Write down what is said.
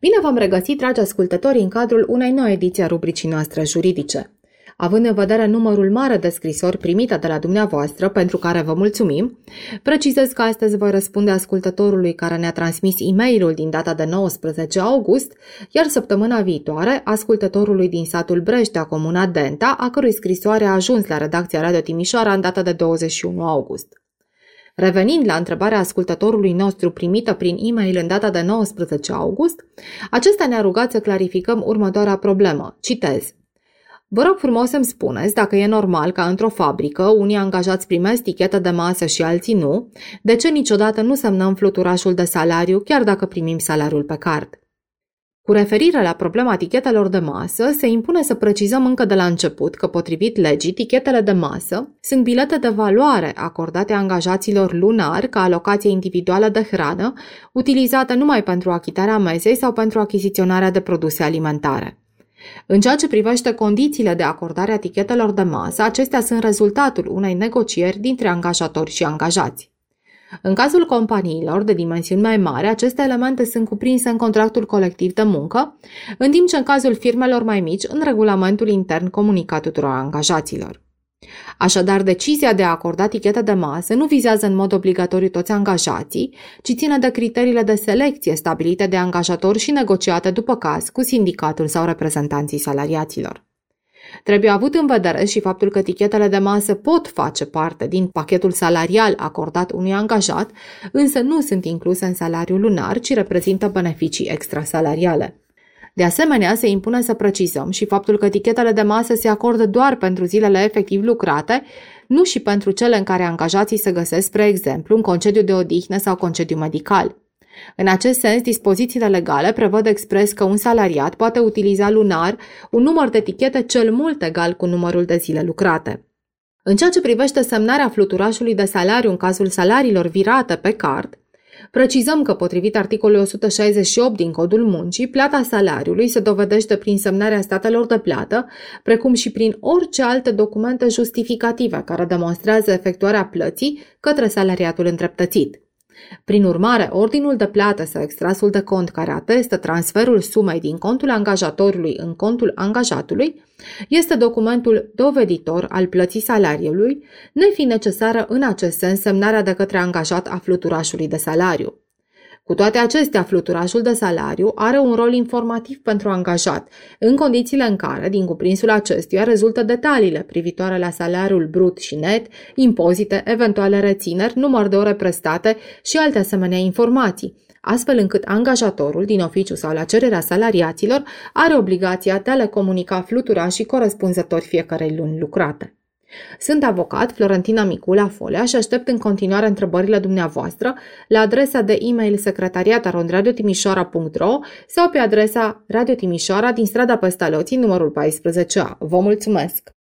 Bine v-am regăsit, dragi ascultători, în cadrul unei noi ediții a rubricii noastre juridice. Având în vedere numărul mare de scrisori primite de la dumneavoastră, pentru care vă mulțumim, precizez că astăzi voi răspunde ascultătorului care ne-a transmis e-mailul din data de 19 august, iar săptămâna viitoare ascultătorului din satul Breștea, comuna Denta, a cărui scrisoare a ajuns la redacția Radio Timișoara în data de 21 august. Revenind la întrebarea ascultătorului nostru primită prin e-mail în data de 19 august, acesta ne-a rugat să clarificăm următoarea problemă. Citez. Vă rog frumos să-mi spuneți dacă e normal ca într-o fabrică unii angajați primesc tichetă de masă și alții nu, de ce niciodată nu semnăm fluturașul de salariu chiar dacă primim salariul pe card? Cu referire la problema tichetelor de masă, se impune să precizăm încă de la început că, potrivit legii, tichetele de masă sunt bilete de valoare acordate angajaților lunar ca alocație individuală de hrană, utilizată numai pentru achitarea mesei sau pentru achiziționarea de produse alimentare. În ceea ce privește condițiile de acordare a tichetelor de masă, acestea sunt rezultatul unei negocieri dintre angajatori și angajați. În cazul companiilor de dimensiuni mai mari, aceste elemente sunt cuprinse în contractul colectiv de muncă, în timp ce în cazul firmelor mai mici, în regulamentul intern comunicat tuturor angajaților. Așadar, decizia de a acorda tichete de masă nu vizează în mod obligatoriu toți angajații, ci ține de criteriile de selecție stabilite de angajator și negociate după caz cu sindicatul sau reprezentanții salariaților. Trebuie avut în vedere și faptul că tichetele de masă pot face parte din pachetul salarial acordat unui angajat, însă nu sunt incluse în salariul lunar, ci reprezintă beneficii extrasalariale. De asemenea, se impune să precizăm și faptul că tichetele de masă se acordă doar pentru zilele efectiv lucrate, nu și pentru cele în care angajații se găsesc, spre exemplu, în concediu de odihnă sau concediu medical. În acest sens, dispozițiile legale prevăd expres că un salariat poate utiliza lunar un număr de tichete cel mult egal cu numărul de zile lucrate. În ceea ce privește semnarea fluturașului de salariu în cazul salariilor virate pe card, precizăm că, potrivit articolului 168 din Codul Muncii, plata salariului se dovedește prin semnarea statelor de plată, precum și prin orice alte documente justificative care demonstrează efectuarea plății către salariatul îndreptățit. Prin urmare, ordinul de plată sau extrasul de cont care atestă transferul sumei din contul angajatorului în contul angajatului este documentul doveditor al plății salariului, nefiind necesară în acest sens semnarea de către angajat a fluturașului de salariu. Cu toate acestea, fluturașul de salariu are un rol informativ pentru angajat, în condițiile în care, din cuprinsul acestuia, rezultă detaliile privitoare la salariul brut și net, impozite, eventuale rețineri, număr de ore prestate și alte asemenea informații, astfel încât angajatorul, din oficiu sau la cererea salariaților, are obligația de a le comunica fluturașii corespunzători fiecarei luni lucrate. Sunt avocat Florentina Micula Folea și aștept în continuare întrebările dumneavoastră la adresa de e-mail secretariat@radiotimișoara.ro sau pe adresa Radio Timișoara din strada Pestaloții, numărul 14A. Vă mulțumesc!